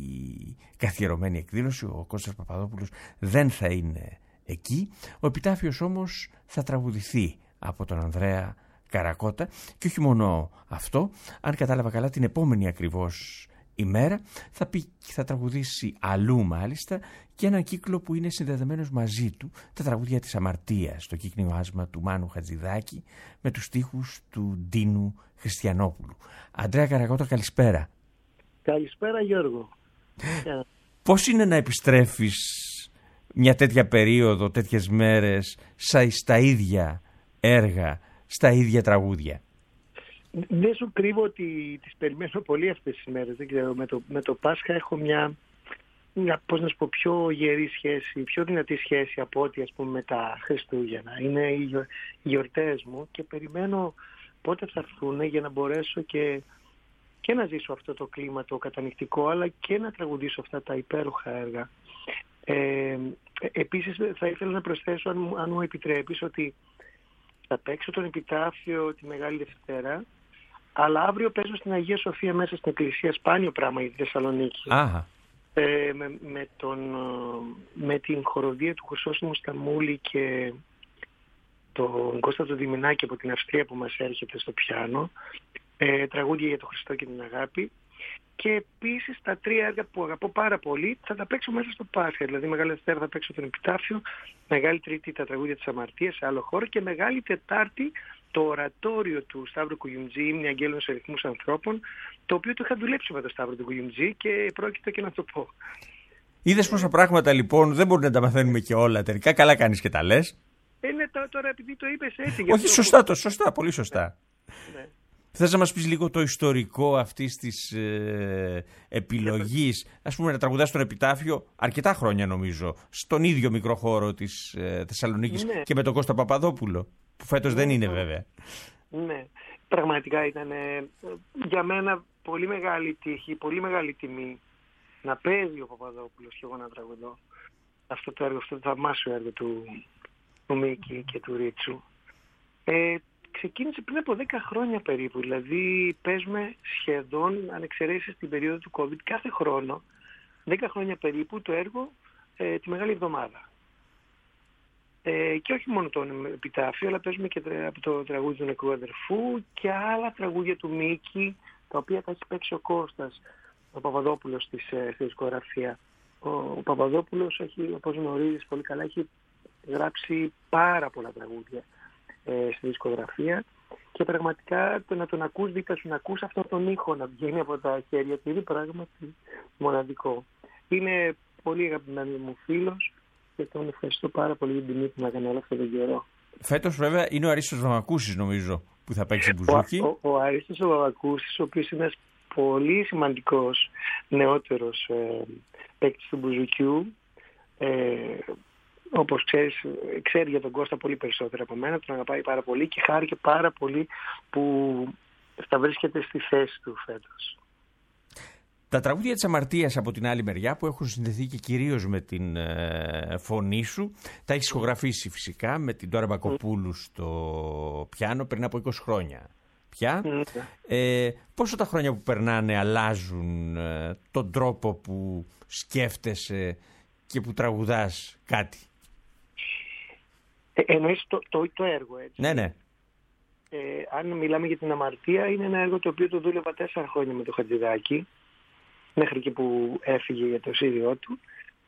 C: η καθιερωμένη εκδήλωση, ο Κώστας Παπαδόπουλος δεν θα είναι εκεί, ο επιτάφιος όμως θα τραγουδηθεί από τον Ανδρέα Καρακώτα και όχι μόνο αυτό, αν κατάλαβα καλά την επόμενη ακριβώς ημέρα θα, πει, θα τραγουδήσει αλλού μάλιστα και έναν κύκλο που είναι συνδεδεμένος μαζί του, τα τραγούδια της Αμαρτίας, το κύκνιο άσμα του Μάνου Χατζηδάκη με τους στίχους του Ντίνου Χριστιανόπουλου. Ανδρέα Καρακώτα, καλησπέρα.
J: Καλησπέρα Γιώργο.
C: Πώς είναι να επιστρέφεις μια τέτοια περίοδο, τέτοιες μέρες, στα ίδια έργα, στα ίδια τραγούδια?
J: Δεν σου κρύβω ότι τις περιμένω πολύ αυτές τις μέρες. Δεν ξέρω, με το, με το Πάσχα έχω μια, μια, πώς να σου πω, πιο γερή σχέση, πιο δυνατή σχέση από ό,τι ας πούμε με τα Χριστούγεννα. Είναι οι, γιορ, οι γιορτές μου και περιμένω πότε θα έρθουν για να μπορέσω και, και να ζήσω αυτό το κλίμα το κατανοητικό, αλλά και να τραγουδήσω αυτά τα υπέροχα έργα. Ε, επίσης θα ήθελα να προσθέσω, αν, αν μου επιτρέπεις, ότι θα παίξω τον επιτάφιο τη Μεγάλη Δευτέρα, αλλά αύριο παίζω στην Αγία Σοφία μέσα στην εκκλησία, σπάνιο πράγμα για τη Θεσσαλονίκη.
C: Άχα.
J: Ε, με, με, τον, με την χοροδία του Χρυσόστομου Σταμούλη και τον Κώστα τον Διμινάκη από την Αυστρία που μας έρχεται στο πιάνο, ε, τραγούδια για τον Χριστό και την αγάπη, και επίσης τα τρία έργα που αγαπώ πάρα πολύ θα τα παίξω μέσα στο Πάσχα. Δηλαδή Μεγάλη Δευτέρα θα παίξω τον Επιτάφιο, Μεγάλη Τρίτη τα τραγούδια της Αμαρτίας σε άλλο χώρο και Μεγάλη Τετάρτη το ορατόριο του Σταύρου Κουγιουμτζή, «Ύμνη αγγέλων σε ρυθμούς ανθρώπων», το οποίο το είχα δουλέψει με τον Σταύρο του Κουγιουμτζή και πρόκειται και να το πω.
C: Είδες πόσα πράγματα λοιπόν δεν μπορούμε να τα μαθαίνουμε και όλα τελικά. Καλά κάνεις και τα λες.
J: Ε, ναι, τώρα, τώρα επειδή το είπες έτσι.
C: Όχι, σωστά, το, σωστά, πολύ σωστά.
J: Ναι.
C: Θες να μας πεις λίγο το ιστορικό αυτής της ε, επιλογής, ας πούμε να τραγουδάς τον Επιτάφιο αρκετά χρόνια νομίζω, στον ίδιο μικρό χώρο της ε, Θεσσαλονίκης, ναι, και με τον Κώστα Παπαδόπουλο, που φέτος ναι, δεν είναι βέβαια.
J: Ναι, πραγματικά ήταν ε, για μένα πολύ μεγάλη τύχη, πολύ μεγάλη τιμή να παίζει ο Παπαδόπουλος και εγώ να τραγουδώ αυτό το έργο, αυτό το θαυμάσιο έργο του, του Μίκη και του Ρίτσου. Ε, Ξεκίνησε πριν από δέκα χρόνια περίπου, δηλαδή παίζουμε σχεδόν, αν εξαιρέσεις την περίοδο του COVID, κάθε χρόνο, δέκα χρόνια περίπου, το έργο ε, τη Μεγάλη Εβδομάδα. Ε, και όχι μόνο τον Επιτάφιο, αλλά παίζουμε και από το τραγούδι του Νεκρού Αδερφού και άλλα τραγούδια του Μίκη, τα οποία τα έχει παίξει ο Κώστας, ο Παπαδόπουλος στη, στη δισκογραφία. Ο, ο Παπαδόπουλος, έχει, όπως γνωρίζεις πολύ καλά, έχει γράψει πάρα πολλά τραγούδια στη δισκογραφία και πραγματικά το να τον ακούς δίπλα σου, να ακούς αυτόν τον ήχο να βγαίνει από τα χέρια του, είναι πράγματι μοναδικό. Είναι πολύ αγαπημένος μου φίλος και τον ευχαριστώ πάρα πολύ για την τιμή που μου έκανε όλο αυτόν τον καιρό.
C: Φέτος βέβαια είναι ο Αρίστος Βαμβακούσης νομίζω που θα παίξει μπουζούκι.
J: Ο, ο, ο Αρίστος ο Βαμβακούσης, ο οποίος είναι ένας πολύ σημαντικός νεότερος ε, παίκτης του μπουζουκιού, ε, όπως ξέρεις, ξέρει για τον Κώστα πολύ περισσότερο από μένα, τον αγαπάει πάρα πολύ και χάρηκε πάρα πολύ που θα βρίσκεται στη θέση του φέτος.
C: Τα τραγούδια της Αμαρτίας από την άλλη μεριά που έχουν συνδεθεί και κυρίως με την ε, φωνή σου, τα έχεις ηχογραφήσει φυσικά με την Ντόρα Μπακοπούλου στο πιάνο πριν από είκοσι χρόνια πια. Mm. Ε, πόσο τα χρόνια που περνάνε αλλάζουν ε, τον τρόπο που σκέφτεσαι και που τραγουδάς κάτι?
J: Ε, εννοείς το, το, το έργο, έτσι.
C: Ναι, ναι.
J: Ε, αν μιλάμε για την Αμαρτία, είναι ένα έργο το οποίο το δούλευα τέσσερα χρόνια με το Χατζηδάκη, μέχρι και που έφυγε για το σύριο του.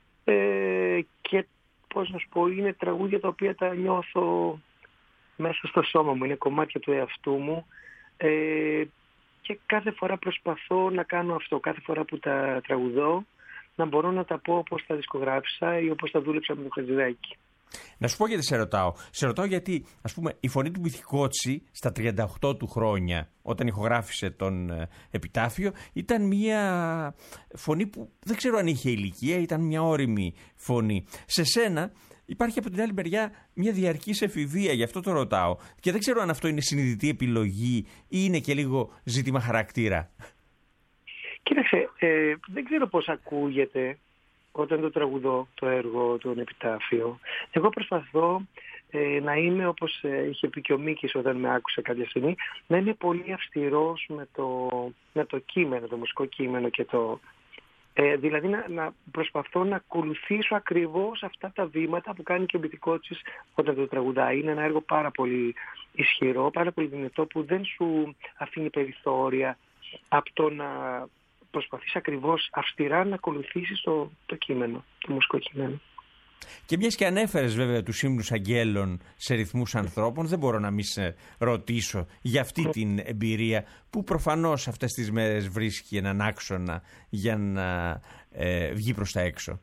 J: Ε, και πώς να σου πω, είναι τραγούδια τα οποία τα νιώθω μέσα στο σώμα μου, είναι κομμάτια του εαυτού μου. Ε, και κάθε φορά προσπαθώ να κάνω αυτό, κάθε φορά που τα τραγουδώ, να μπορώ να τα πω όπως τα δισκογράφησα ή όπως τα δούλεψα με το Χατζηδάκη.
C: Να σου πω γιατί σε ρωτάω. Σε ρωτάω γιατί, ας πούμε, η φωνή του Μυθικότσι στα τριάντα οκτώ του χρόνια, όταν ηχογράφησε τον ε, Επιτάφιο, ήταν μια φωνή που δεν ξέρω αν είχε ηλικία, ήταν μια ώριμη φωνή. Σε σένα υπάρχει από την άλλη μεριά μια διαρκής εφηβεία, γι' αυτό το ρωτάω. Και δεν ξέρω αν αυτό είναι συνειδητή επιλογή ή είναι και λίγο ζήτημα χαρακτήρα.
J: Κοίταξε, ε, δεν ξέρω πώς ακούγεται όταν το τραγουδώ το έργο, τον Επιτάφιο. Εγώ προσπαθώ ε, να είμαι, όπως ε, είχε πει και ο Μίκης όταν με άκουσε κάποια στιγμή, να είμαι πολύ αυστηρός με το, με το κείμενο, το μουσικό κείμενο και το... Ε, δηλαδή να, να προσπαθώ να ακολουθήσω ακριβώς αυτά τα βήματα που κάνει και ο Μυθικότσης όταν το τραγουδάει. Είναι ένα έργο πάρα πολύ ισχυρό, πάρα πολύ δυνατό, που δεν σου αφήνει περιθώρια από το να προσπαθείς ακριβώς αυστηρά να ακολουθήσεις το, το κείμενο, το μουσικό κείμενο.
C: Και μιας και ανέφερες βέβαια τους ύμνους αγγέλων σε ρυθμούς ανθρώπων, δεν μπορώ να μην σε ρωτήσω για αυτή την εμπειρία που προφανώς αυτές τις μέρες βρίσκει έναν άξονα για να ε, βγει προς τα έξω.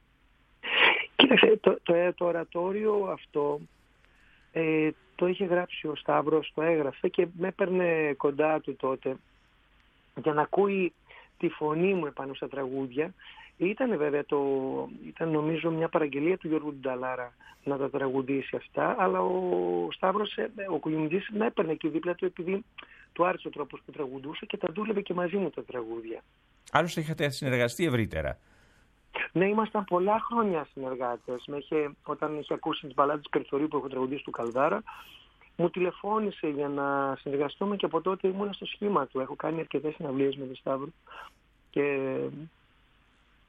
J: Κοίταξε, το, το, το ορατόριο αυτό ε, το είχε γράψει ο Σταύρος, το έγραφε και με έπαιρνε κοντά του τότε για να ακούει τη φωνή μου επάνω στα τραγούδια. Ήταν βέβαια το, ήταν νομίζω μια παραγγελία του Γιώργου Νταλάρα να τα τραγουδήσει αυτά, αλλά ο Σταύρος, ο Κουγιουμτζής, με έπαιρνε και δίπλα του επειδή του άρεσε ο τρόπος που τραγουδούσε και τα δούλευε και μαζί μου τα τραγούδια.
C: Άλλωστε είχατε συνεργαστεί ευρύτερα.
J: Ναι, ήμασταν πολλά χρόνια συνεργάτες. Με είχε, όταν είχε ακούσει τις μπαλάδες της Περιθωρίου που έχω τραγουδήσει του Καλδάρα, μου τηλεφώνησε για να συνεργαστούμε και από τότε ήμουν στο σχήμα του. Έχω κάνει αρκετές συναυλίες με τον Σταύρο και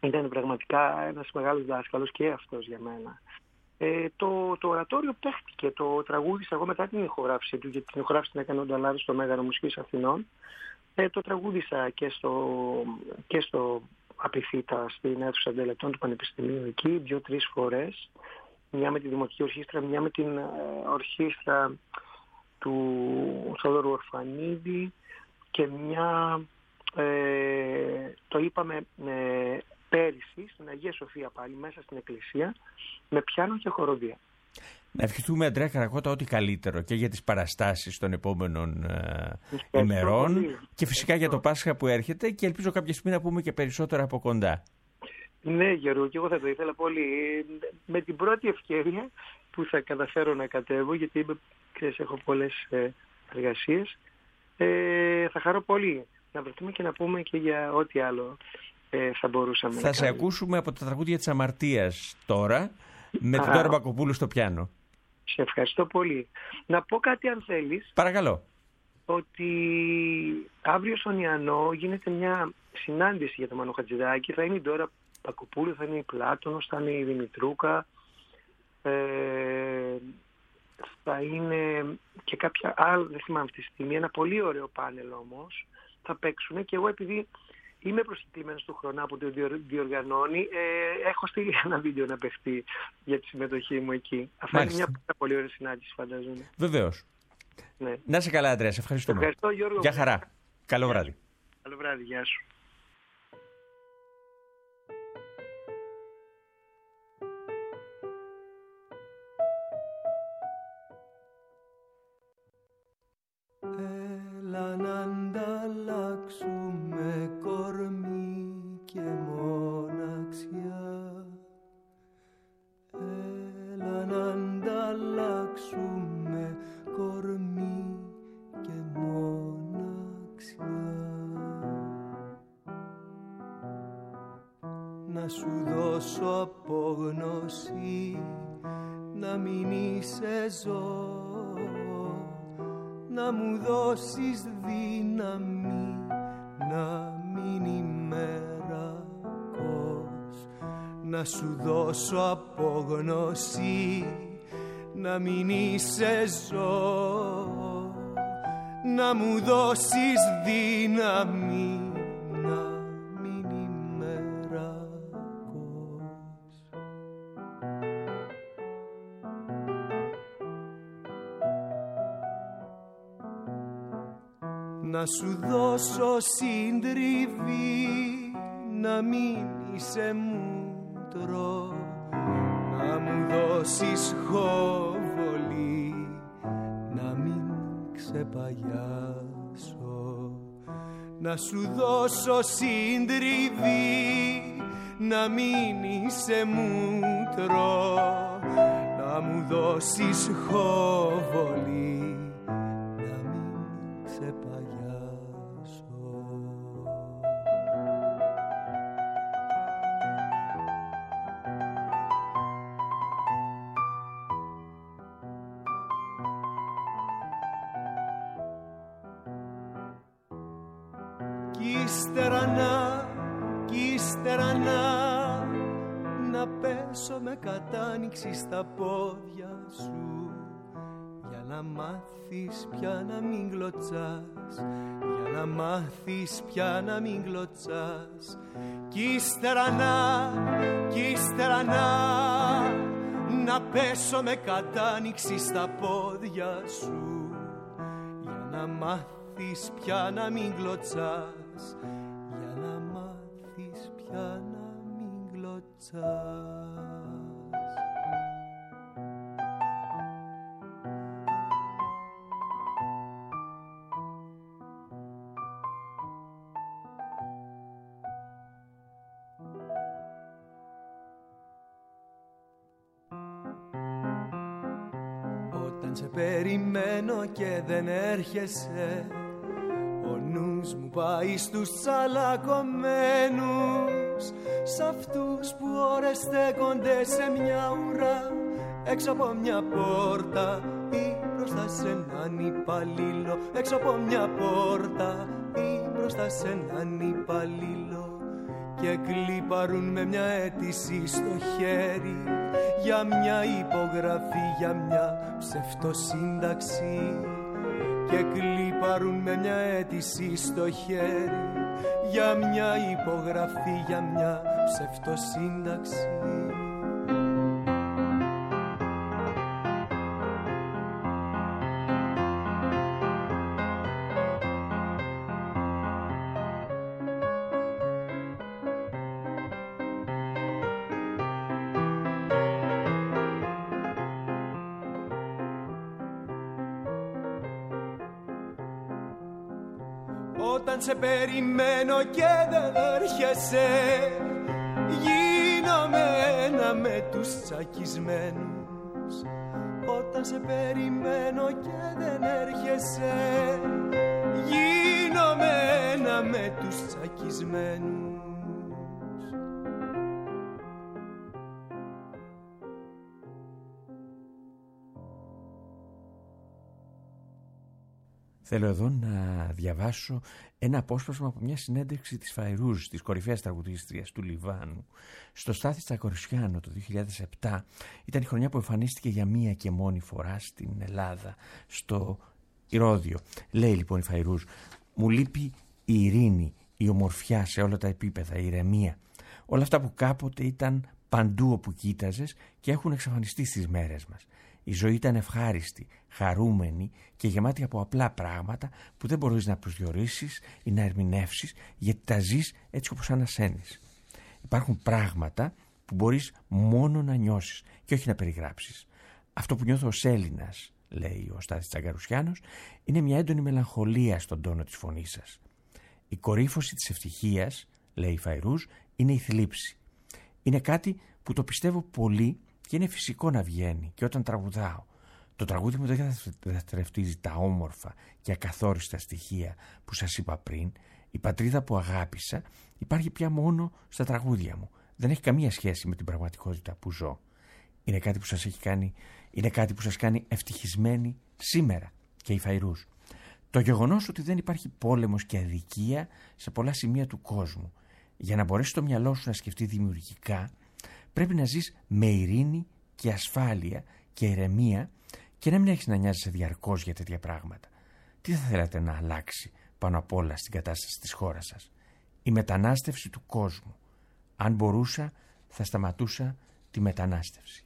J: Ήταν πραγματικά ένας μεγάλος δάσκαλος και αυτός για μένα. Ε, το, το ορατόριο παίχτηκε, το τραγούδισα εγώ μετά την ηχογράφηση του, γιατί την ηχογράφηση την έκανε ο Νταλάρος στο Μέγαρο Μουσικής Αθηνών. Ε, το τραγούδισα και στο, και στο Απιθύτα, στην αίθουσα αντελετών του Πανεπιστημίου εκεί, δύο-τρεις φορές. Μια με τη Δημοτική Ορχήστρα, μια με την ε, ορχήστρα του Θόδωρου Ορφανίδη και μια, ε, το είπαμε ε, πέρυσι στην Αγία Σοφία πάλι, μέσα στην εκκλησία, με πιάνο και χοροδία.
F: Να ευχηθούμε, Αντρέα Καρακώτα, ό,τι καλύτερο και για τις παραστάσεις των επόμενων ε, ημερών πολύ. Και φυσικά για το Πάσχα που έρχεται, και ελπίζω κάποια στιγμή να πούμε και περισσότερα από κοντά.
J: Ναι, Γιώργο, και εγώ θα το ήθελα πολύ. Με την πρώτη ευκαιρία που θα καταφέρω να κατέβω, γιατί είμαι, ξέρεις, έχω πολλές ε, εργασίες, ε, θα χαρώ πολύ να βρεθούμε και να πούμε και για ό,τι άλλο ε, θα μπορούσαμε
F: θα
J: να
F: σε
J: κάνουμε.
F: ακούσουμε από τα τραγούδια της Αμαρτίας τώρα, με την Δώρα Μπακοπούλου στο πιάνο.
J: Σε ευχαριστώ πολύ. Να πω κάτι αν θέλεις.
F: Παρακαλώ.
J: Ότι αύριο στον Ιαννό γίνεται μια συνάντηση για το Μάνο Χατζηδάκη. Θα είναι η Δώρα Μπακοπούλου, θα είναι η Πλάτωνος, θα είναι η Δημητρούκα, ε, θα είναι και κάποια άλλα, δεν θυμάμαι αυτή τη στιγμή, ένα πολύ ωραίο πάνελ όμως. Θα παίξουν και εγώ, επειδή είμαι προσκεκλημένος του Χρονά που το διοργανώνει, ε, έχω στείλει ένα βίντεο να παιχτεί για τη συμμετοχή μου εκεί. Αυτά είναι μια πολύ ωραία συνάντηση, φαντάζομαι.
F: Βεβαίως.
J: Ναι.
F: Να είσαι καλά, Αντρέα, σε ευχαριστούμε.
J: Ευχαριστώ, Γιώργο.
F: Γεια χαρά. Καλό βράδυ.
J: Καλό βράδυ, γεια σου.
H: Έλα να ανταλλάξουμε κορμί και μοναξιά. Έλα να ανταλλάξουμε κορμί και μοναξιά. Να σου δώσω απόγνωση, να μην είσαι ζώο, να μου δώσεις δύναμη, να μην είμαι ρακός. Να σου δώσω απόγνωση, να μην είσαι ζώο, να μου δώσεις δύναμη, να μην είμαι ρακός. Να σου δώσω συντριβή, να μην είσαι μούτρο, να μου δώσεις χόβολη, να μην ξεπαγιάσω. Να σου δώσω συντριβή, να μην είσαι μούτρο, να μου δώσεις χόβολη, να μην ξεπαγιάσω. Κι ύστερα να, κι ύστερα να, να πέσω με κατάνοιξη στα πόδια σου, για να μάθεις πια να μην γλωτσάς, για να μάθεις πια να μην γλωτσάς. Κι ύστερα να, κι ύστερα να, να πέσω με κατάνοιξη στα πόδια σου, για να μάθεις πια να μην γλωτσάς, για να μάθεις πια να μην γλωτσάς. Όταν σε περιμένω και δεν έρχεσαι, ο νους μου πάει στους τσαλακωμένους, σ' αυτούς που ώρες στέκονται σε μια ουρά, έξω από μια πόρτα ή μπροστά σε έναν υπαλλήλο, έξω από μια πόρτα ή μπροστά σε έναν υπαλλήλο. και κλίπαρουν με μια αίτηση στο χέρι για μια υπογραφή, για μια ψευτοσύνταξη. Και κλίπαρουν με μια αίτηση στο χέρι για μια υπογραφή, για μια ψευτοσύνταξη. Όταν σε περιμένω και δεν έρχεσαι, γίνομαι ένα με τους τσακισμένους. Όταν σε περιμένω και δεν έρχεσαι, γίνομαι ένα με τους τσακισμένους.
C: Θέλω εδώ να διαβάσω ένα απόσπασμα από μια συνέντευξη της Φαϊρούζ, της κορυφαίας τραγουδίστριας του Λιβάνου, στο Στάθη Τσακαρουσιάνο το δύο χιλιάδες επτά. Ήταν η χρονιά που εμφανίστηκε για μία και μόνη φορά στην Ελλάδα, στο Ηρώδειο. Λέει λοιπόν η Φαϊρούζ: «Μου λείπει η ειρήνη, η ομορφιά σε όλα τα επίπεδα, η ηρεμία. Όλα αυτά που κάποτε ήταν παντού όπου κοίταζες και έχουν εξαφανιστεί στις μέρες μας. Η ζωή ήταν ευχάριστη, χαρούμενη και γεμάτη από απλά πράγματα που δεν μπορείς να προσδιορίσεις ή να ερμηνεύσεις, γιατί τα ζεις έτσι όπως ανασένεις. Υπάρχουν πράγματα που μπορείς μόνο να νιώσεις και όχι να περιγράψεις. Αυτό που νιώθω ως Έλληνας», λέει ο Στάθης Τσακαρουσιάνος, «είναι μια έντονη μελαγχολία στον τόνο της φωνής σας. Η κορύφωση της ευτυχίας», λέει η Φαϊρούζ, «είναι η θλίψη. Είναι κάτι που το πιστεύω πολύ και είναι φυσικό να βγαίνει και όταν τραγουδάω. Το τραγούδι μου δεν καθρεφτίζει τα όμορφα και ακαθόριστα στοιχεία που σας είπα πριν. Η πατρίδα που αγάπησα υπάρχει πια μόνο στα τραγούδια μου. Δεν έχει καμία σχέση με την πραγματικότητα που ζω. Είναι κάτι που σας έχει κάνει, είναι κάτι που σας κάνει ευτυχισμένοι σήμερα», και η Φαϊρούζ. «Το γεγονός ότι δεν υπάρχει πόλεμος και αδικία σε πολλά σημεία του κόσμου. Για να μπορέσει το μυαλό σου να σκεφτεί δημιουργικά, πρέπει να ζεις με ειρήνη και ασφάλεια και ηρεμία και να μην έχεις να νοιάζεσαι διαρκώς για τέτοια πράγματα. Τι θα θέλατε να αλλάξει πάνω απ' όλα στην κατάσταση της χώρας σας? Η μετανάστευση του κόσμου. Αν μπορούσα, θα σταματούσα τη μετανάστευση».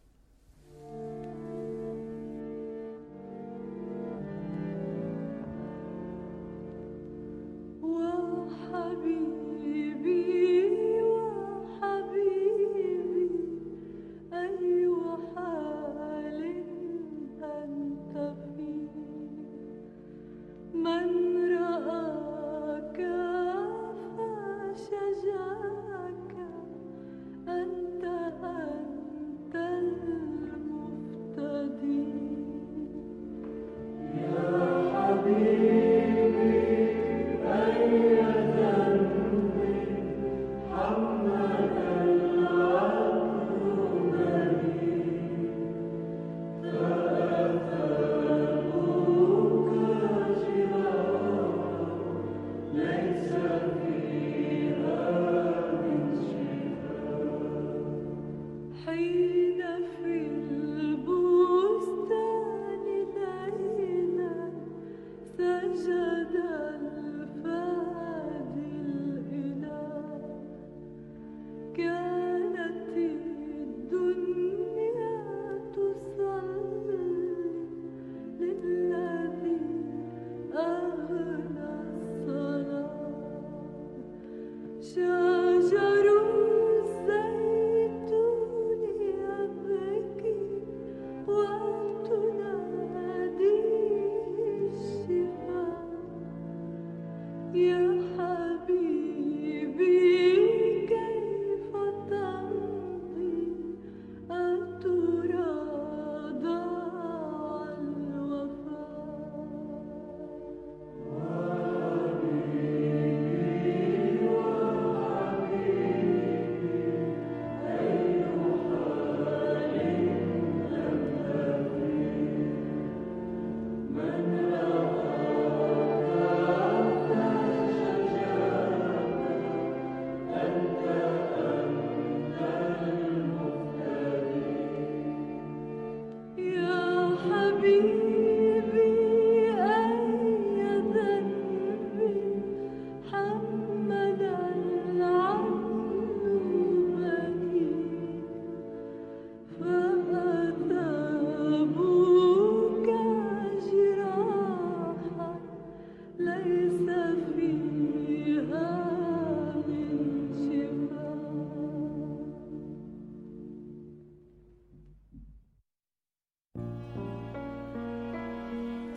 I: أنت أنت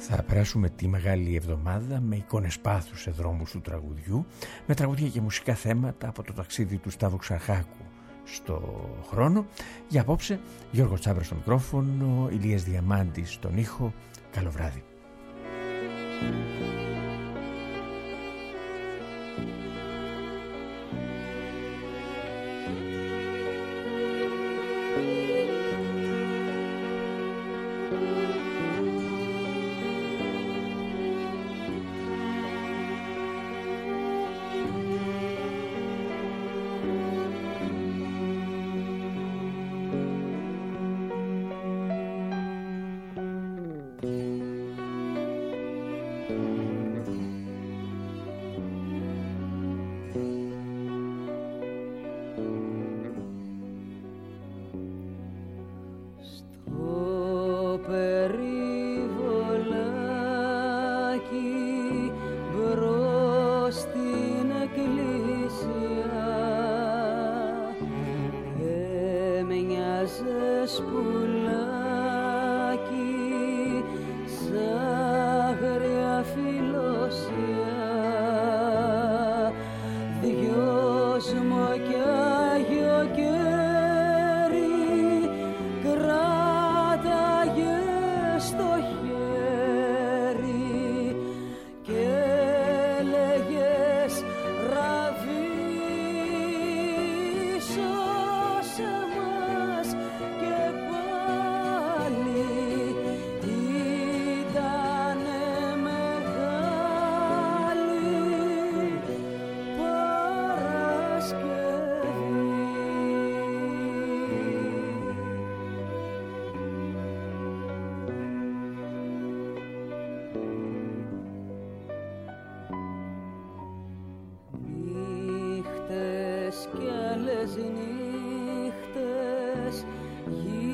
C: Θα περάσουμε τη Μεγάλη Εβδομάδα με εικόνες πάθους σε δρόμους του τραγουδιού, με τραγουδία και μουσικά θέματα από το ταξίδι του Σταύρου Ξαρχάκου στο χρόνο. Για απόψε, Γιώργος Τσάμπρας στο μικρόφωνο, Ηλίας Διαμάντης στον ήχο. Καλό βράδυ.
I: Νύχτες κι άλλες νύχτες